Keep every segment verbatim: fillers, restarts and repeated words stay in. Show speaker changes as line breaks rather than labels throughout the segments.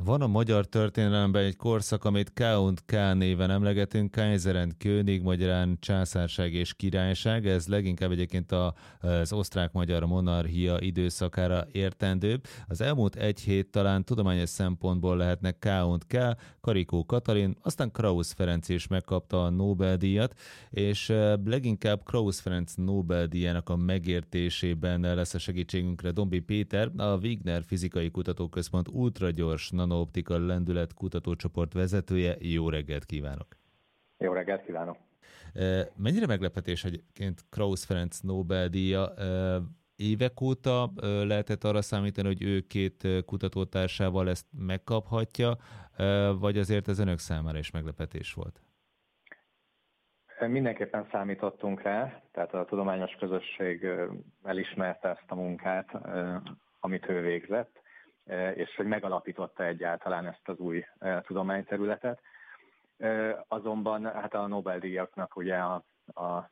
Van a magyar történelemben egy korszak, amit K und K néven emlegetünk, Kaiser and König, magyarán császárság és királyság. Ez leginkább egyébként a, az osztrák-magyar monarchia időszakára értendőbb. Az elmúlt egy hét talán tudományos szempontból lehetnek K und K, Karikó Katalin, aztán Krausz Ferenc is megkapta a Nobel-díjat, és leginkább Krausz Ferenc Nobel-díjának a megértésében lesz a segítségünkre Dombi Péter, a Wigner Fizikai Kutatóközpont ultragyors nanooptika lendület kutatócsoport vezetője. Jó reggelt kívánok!
Jó reggelt kívánok!
Mennyire meglepetés egyébként Krausz Ferenc Nobel-díja? Évek óta lehetett arra számítani, hogy ő két kutatótársával ezt megkaphatja, vagy azért ez önök számára is meglepetés volt?
Mindenképpen számítottunk rá, tehát a tudományos közösség elismerte ezt a munkát, amit ő végzett, és hogy megalapította egyáltalán ezt az új tudományterületet. Azonban hát a Nobel-díjaknak ugye a, a, a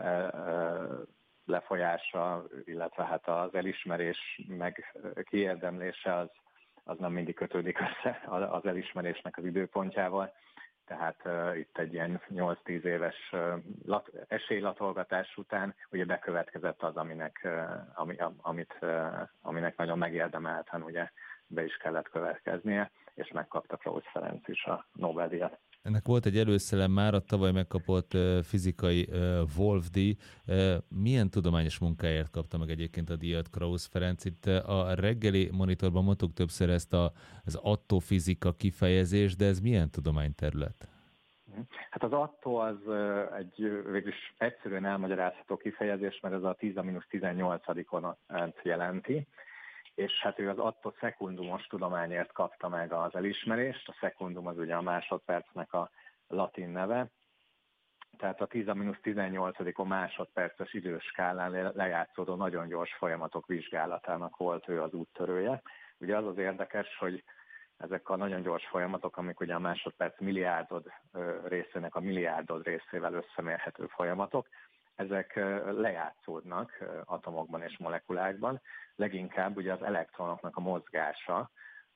lefolyása, illetve hát az elismerés meg kiérdemlése az, az nem mindig kötődik össze az elismerésnek az időpontjával. Tehát uh, itt egy ilyen nyolc-tíz éves uh, lat, esélylatolgatás után ugye bekövetkezett az, aminek, uh, ami, amit, uh, aminek nagyon megérdemelten ugye be is kellett következnie, és megkapta Krausz Ferenc is a Nobel-díjat.
Ennek volt egy előszellem már, a tavaly megkapott uh, fizikai uh, Wolf-díj. Uh, milyen tudományos munkáért kapta meg egyébként a díjat Krausz Ferenc? Itt uh, a reggeli monitorban mondtuk többször ezt a, az attofizika kifejezést, de ez milyen tudományterület?
Hát az attó az uh, egy végülis egyszerűen elmagyarázható kifejezés, mert ez a tíz tizennyolcadikon jelenti, és hát ő az attó szekundumos tudományért kapta meg az elismerést. A szekundum az ugye a másodpercnek a latin neve, tehát a tíz tizennyolcadikon másodperces időskálán lejátszódó nagyon gyors folyamatok vizsgálatának volt ő az úttörője. Ugye az az érdekes, hogy ezek a nagyon gyors folyamatok, amik ugye a másodperc milliárdod részének a milliárdod részével összemérhető folyamatok, ezek lejátszódnak atomokban és molekulákban. Leginkább ugye az elektronoknak a mozgása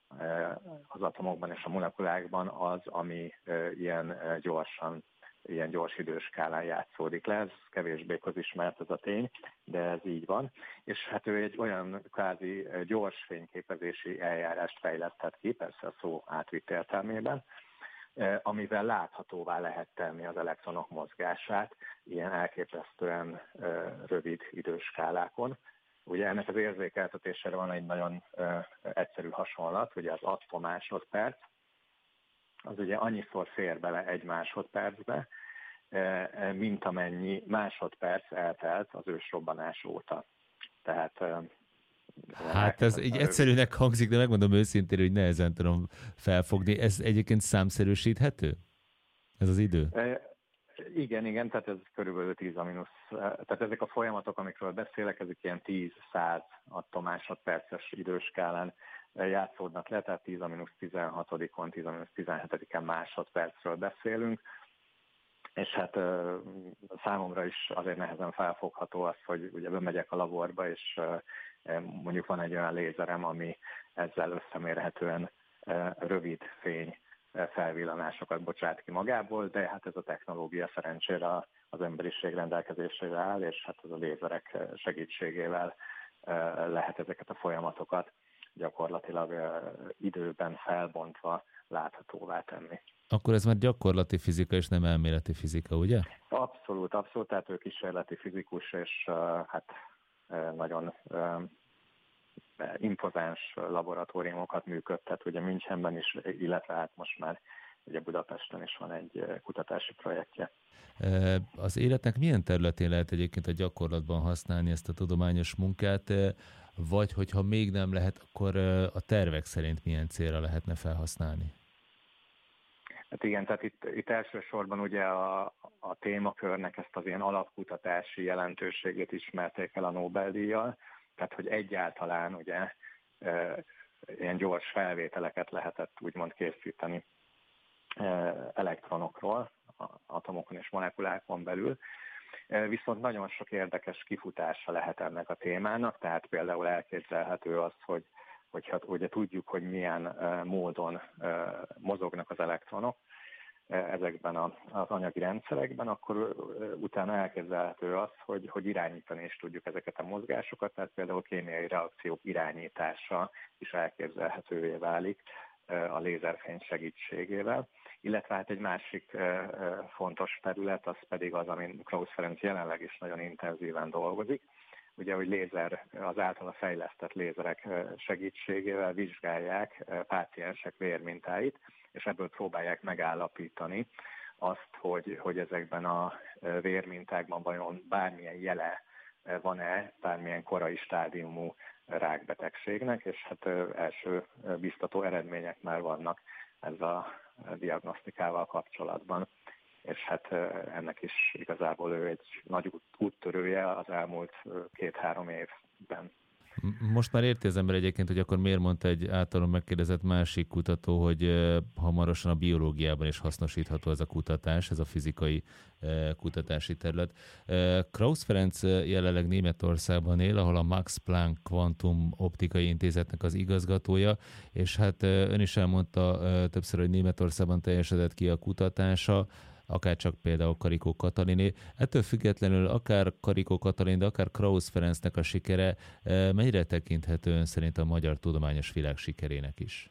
az atomokban és a molekulákban az, ami ilyen gyorsan, ilyen gyors időskálán játszódik le. Ez kevésbé közismert ez a tény, de ez így van. És hát ő egy olyan kvázi gyors fényképezési eljárást fejlesztett ki, persze a szó átvitt értelmében, amivel láthatóvá lehet tenni az elektronok mozgását ilyen elképesztően rövid időskálákon. Ugye ennek az érzékeltetésére van egy nagyon egyszerű hasonlat, ugye az attomásodperc, az ugye annyiszor fér bele egy másodpercbe, mint amennyi másodperc eltelt az ősrobbanás óta. Tehát
Hát ez így egyszerűnek hangzik, de megmondom őszintén, hogy nehezen tudom felfogni. Ez egyébként számszerűsíthető? Ez az idő?
Igen, igen, tehát ez körülbelül tíz a mínusz. Tehát ezek a folyamatok, amikről beszélek, ezek ilyen tíz-száz attomásodperces időskálán játszódnak le, tehát tíz a mínusz tizenhatodikon, tíz a mínusz tizenhetediken másodpercről beszélünk. És hát számomra is azért nehezen felfogható az, hogy ugye bemegyek a laborba, és mondjuk van egy olyan lézerem, ami ezzel összemérhetően rövid fény felvillanásokat bocsát ki magából, de hát ez a technológia szerencsére az emberiség rendelkezésére áll, és hát az a lézerek segítségével lehet ezeket a folyamatokat gyakorlatilag időben felbontva láthatóvá tenni.
Akkor ez már gyakorlati fizika, és nem elméleti fizika, ugye?
Abszolút, abszolút, tehát ő kísérleti fizikus, és hát nagyon impozáns laboratóriumokat működtet, ugye Münchenben is, illetve hát most már ugye Budapesten is van egy kutatási projektje.
Az életnek milyen területén lehet egyébként a gyakorlatban használni ezt a tudományos munkát, vagy hogyha még nem lehet, akkor a tervek szerint milyen célra lehetne felhasználni?
Hát igen, tehát itt, itt elsősorban ugye a, a témakörnek ezt az ilyen alapkutatási jelentőségét ismerték el a Nobel-díjjal, tehát hogy egyáltalán ugye e, ilyen gyors felvételeket lehetett úgymond készíteni e, elektronokról, atomokon és molekulákon belül. E, viszont nagyon sok érdekes kifutása lehet ennek a témának, tehát például elképzelhető az, hogy hogyha ugye tudjuk, hogy milyen módon mozognak az elektronok ezekben az anyagi rendszerekben, akkor utána elképzelhető az, hogy, hogy irányítani is tudjuk ezeket a mozgásokat, tehát például kémiai reakciók irányítása is elképzelhetővé válik a lézerfény segítségével. Illetve hát egy másik fontos terület, az pedig az, amin Krausz Ferenc jelenleg is nagyon intenzíven dolgozik, ugye, hogy lézer, az általa fejlesztett lézerek segítségével vizsgálják páciensek vérmintáit, és ebből próbálják megállapítani azt, hogy, hogy ezekben a vérmintákban vajon bármilyen jele van-e, bármilyen korai stádiumú rákbetegségnek, és hát első biztató eredmények már vannak ez a diagnosztikával kapcsolatban. És hát ennek is igazából ő egy nagy út, úttörője az elmúlt két-három évben.
Most már érti az ember egyébként, hogy akkor miért mondta egy általán megkérdezett másik kutató, hogy hamarosan a biológiában is hasznosítható ez a kutatás, ez a fizikai kutatási terület. Krausz Ferenc jelenleg Németországban él, ahol a Max Planck Quantum Optikai Intézetnek az igazgatója, és hát ön is elmondta többször, hogy Németországban teljesedett ki a kutatása, akár csak például Karikó Kataliné. Ettől függetlenül akár Karikó Katalin, de akár Krausz Ferencnek a sikere mennyire tekinthető ön szerint a magyar tudományos világ sikerének is?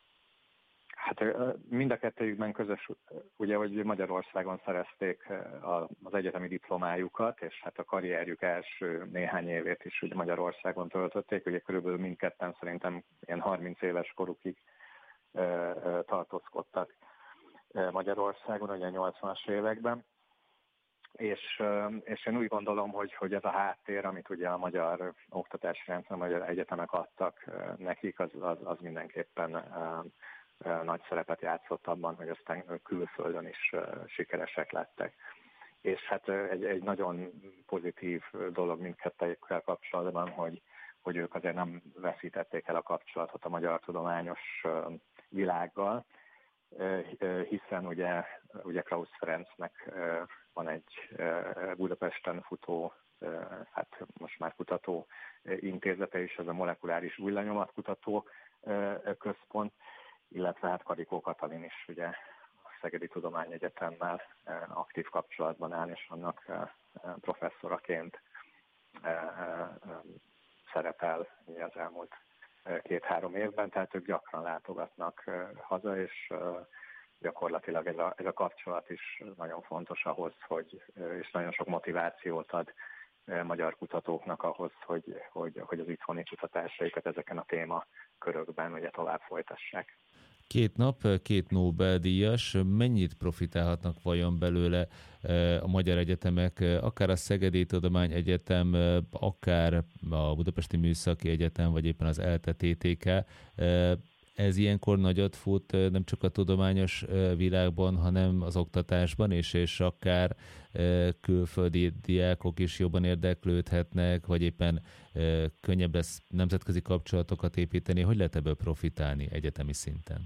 Hát mind a kettőjükben közös, ugye, hogy Magyarországon szerezték az egyetemi diplomájukat, és hát a karrierjük első néhány évét is ugye Magyarországon töltötték, ugye körülbelül mindketten szerintem ilyen harminc éves korukig tartózkodtak Magyarországon, ugye a nyolcvanas években, és, és én úgy gondolom, hogy, hogy ez a háttér, amit ugye a magyar oktatási rendszer, a magyar egyetemek adtak nekik, az, az, az mindenképpen nagy szerepet játszott abban, hogy aztán külföldön is sikeresek lettek. És hát egy, egy nagyon pozitív dolog mindkettőjükkel kapcsolatban, hogy, hogy ők azért nem veszítették el a kapcsolatot a magyar tudományos világgal, hiszen ugye, ugye Krausz Ferencnek van egy Budapesten futó, hát most már kutató intézete is, ez a molekuláris újlenyomatkutató központ, illetve hát Karikó Katalin is ugye a Szegedi Tudományegyetemmel aktív kapcsolatban áll, és annak professzoraként szerepel az elmúlt két-három évben, tehát ők gyakran látogatnak haza, és gyakorlatilag ez a, ez a kapcsolat is nagyon fontos ahhoz, hogy, és nagyon sok motivációt ad magyar kutatóknak ahhoz, hogy, hogy, hogy az itthoni kutatásaikat ezeken a témakörökben ugye tovább folytassák.
Két nap, két Nobel-díjas, mennyit profitálhatnak vajon belőle a magyar egyetemek, akár a Szegedi Tudományegyetem, akár a Budapesti Műszaki Egyetem, vagy éppen az ELTE té té ká. Ez ilyenkor nagyot fut nem csak a tudományos világban, hanem az oktatásban is, és akár külföldi diákok is jobban érdeklődhetnek, vagy éppen könnyebb lesz nemzetközi kapcsolatokat építeni. Hogy lehet ebből profitálni egyetemi szinten?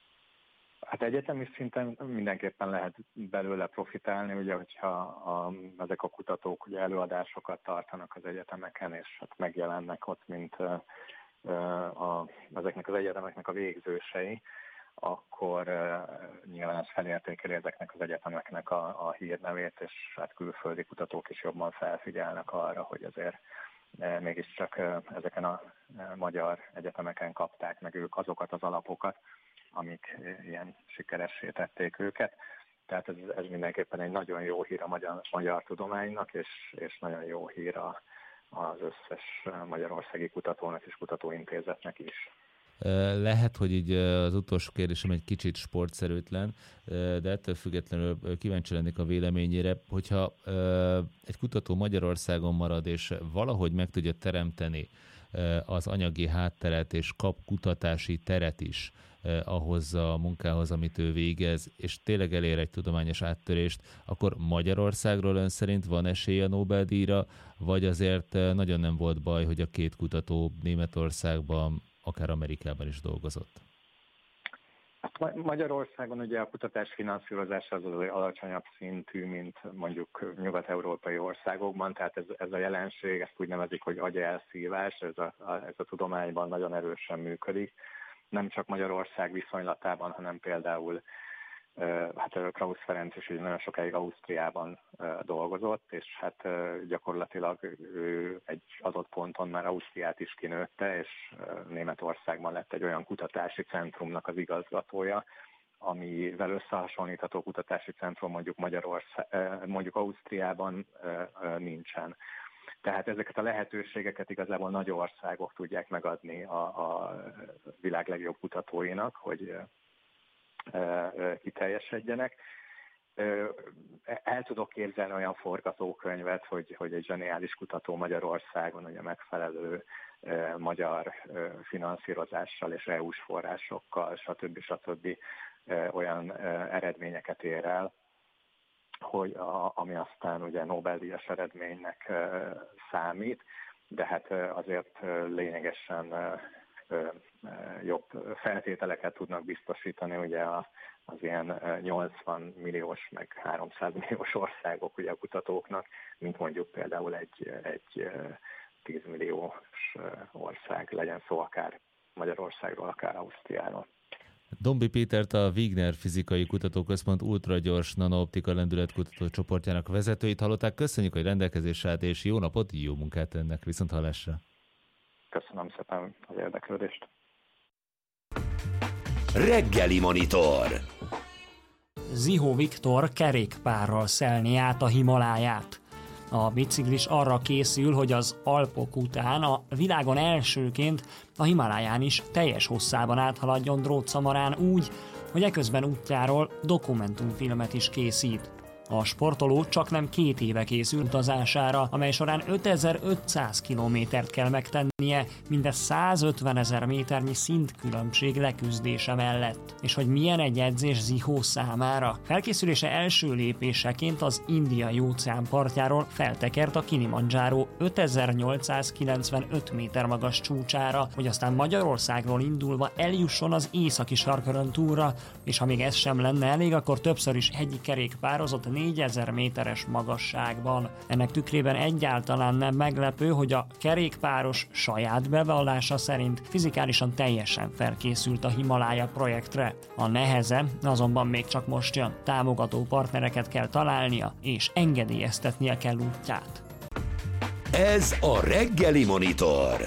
Hát egyetemi szinten mindenképpen lehet belőle profitálni, ugye, hogyha a, ezek a kutatók ugye előadásokat tartanak az egyetemeken, és hát megjelennek ott, mint a, a, ezeknek az egyetemeknek a végzősei, akkor uh, nyilván ez felértékeli ezeknek az egyetemeknek a, a hírnevét, és hát külföldi kutatók is jobban felfigyelnek arra, hogy azért uh, mégiscsak uh, ezeken a uh, magyar egyetemeken kapták meg ők azokat az alapokat, amik ilyen sikeressé tették őket. Tehát ez, ez mindenképpen egy nagyon jó hír a magyar, magyar tudománynak, és, és nagyon jó hír a, az összes magyarországi kutatónak és kutatóintézetnek is.
Lehet, hogy így az utolsó kérdésem egy kicsit sportszerűtlen, de ettől függetlenül kíváncsi lennék a véleményére, hogyha egy kutató Magyarországon marad, és valahogy meg tudja teremteni az anyagi hátteret, és kap kutatási teret is ahhoz a munkához, amit ő végez, és tényleg elér egy tudományos áttörést, akkor Magyarországról ön szerint van esély a Nobel-díjra, vagy azért nagyon nem volt baj, hogy a két kutató Németországban, akár Amerikában is dolgozott?
Magyarországon ugye a kutatás finanszírozása az az alacsonyabb szintű, mint mondjuk nyugat-európai országokban, tehát ez, ez a jelenség, ezt úgy nevezik, hogy agyelszívás, ez a, a, ez a tudományban nagyon erősen működik. Nem csak Magyarország viszonylatában, hanem például hát Krausz Ferenc is nagyon sokáig Ausztriában dolgozott, és hát gyakorlatilag ő egy adott ponton már Ausztriát is kinőtte, és Németországban lett egy olyan kutatási centrumnak az igazgatója, amivel összehasonlítható kutatási centrum mondjuk Magyarország, mondjuk Ausztriában nincsen. Tehát ezeket a lehetőségeket igazából nagy országok tudják megadni a, a világ legjobb kutatóinak, hogy kiteljesedjenek. El tudok képzelni olyan forgatókönyvet, hogy, hogy egy zseniális kutató Magyarországon ugye megfelelő magyar finanszírozással és é u-s forrásokkal, stb. stb. Olyan eredményeket ér el, hogy a, ami aztán ugye Nobel-díjas eredménynek számít, de hát azért lényegesen jobb feltételeket tudnak biztosítani ugye az ilyen nyolcvan milliós meg háromszáz milliós országok ugye a kutatóknak, mint mondjuk például egy, egy tíz milliós ország, legyen szó akár Magyarországról, akár Ausztriáról.
Dombi Pétert, a Wigner Fizikai Kutatóközpont ultragyors nanooptika lendületkutató csoportjának vezetőit hallották. Köszönjük, hogy rendelkezésre állt, és jó napot, jó munkát ennek, viszont hallásra.
Köszönöm szépen az érdeklődést.
Reggeli Monitor.
Zihó Viktor kerékpárral szelni át a Himaláját. A biciklis arra készül, hogy az Alpok után a világon elsőként a Himaláján is teljes hosszában áthaladjon drótszamarán úgy, hogy eközben útjáról dokumentumfilmet is készít. A sportoló csaknem két éve készült utazására, amely során ötezer-ötszáz kilométert kell megtennie, mindez százötvenezer méternyi szintkülönbség leküzdése mellett. És hogy milyen egy edzés Zihó számára? Felkészülése első lépéseként az Indiai óceán partjáról feltekert a Kilimandzsáró ötezer-nyolcszázkilencvenöt méter magas csúcsára, hogy aztán Magyarországról indulva eljusson az északi sarkörön túlra, és ha még ez sem lenne elég, akkor többször is hegyi kerékpározott négyezer méteres magasságban. Ennek tükrében egyáltalán nem meglepő, hogy a kerékpáros saját bevallása szerint fizikálisan teljesen felkészült a Himalája projektre. A neheze azonban még csak most jön. Támogató partnereket kell találnia, és engedélyeztetnie kell útját.
Ez a Reggeli Monitor.